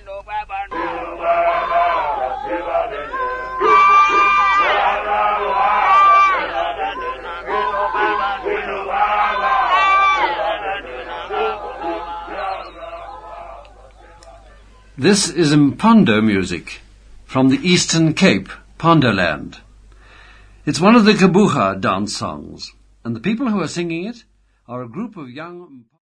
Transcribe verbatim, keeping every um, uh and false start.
This is Mpondo music from the Eastern Cape, Pondoland. It's one of the Kabuga dance songs, and the people who are singing it are a group of young